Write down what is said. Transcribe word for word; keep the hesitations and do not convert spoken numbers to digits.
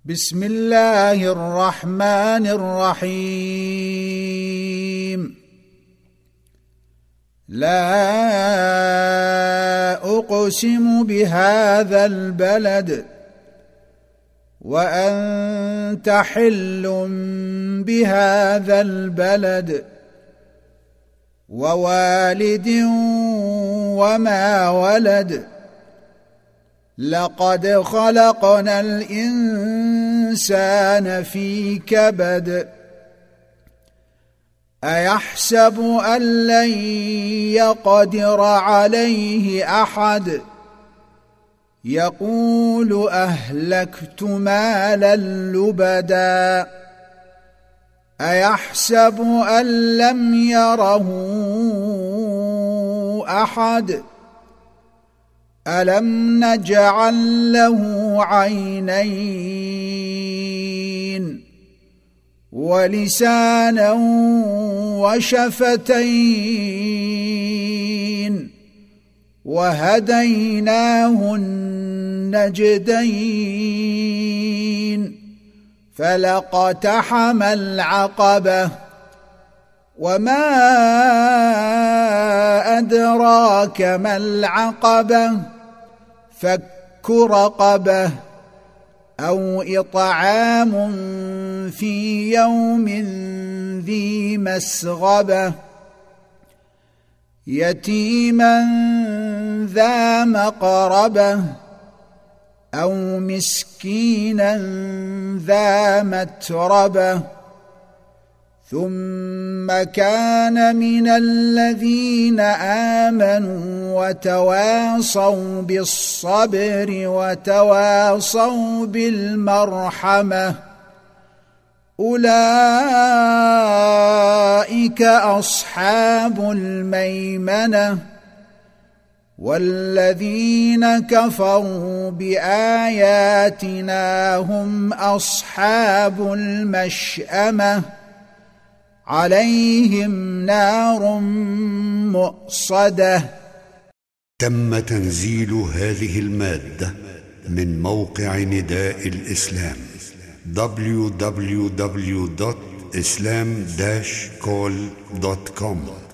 بسم الله الرحمن الرحيم. لا أقسم بهذا البلد وأنت حل بهذا البلد ووالد وما ولد. لقد خلقنا الإنسان في كبد. أيحسب أن لن يقدر عليه أحد. يقول أهلكت مالا لبدا. أيحسب أن لم يره أحد. ألم نجعل له عينين ولسانا وشفتين وهديناه النجدين فلاقتحم العقبة وما أدراك ما العقبة فك رقبة أو إطعام في يوم ذي مسغبة يتيما ذا مقربة أو مسكينا ذا متربة ثم كان من الذين آمنوا وتواصوا بالصبر وتواصوا بالمرحمة أولئك أصحاب الميمنة. والذين كفروا بآياتنا هم أصحاب المشأمة عليهم نار مؤصدة. تم تنزيل هذه المادة من موقع نداء الإسلام دبليو دبليو دبليو دوت إسلام داش كول دوت كوم.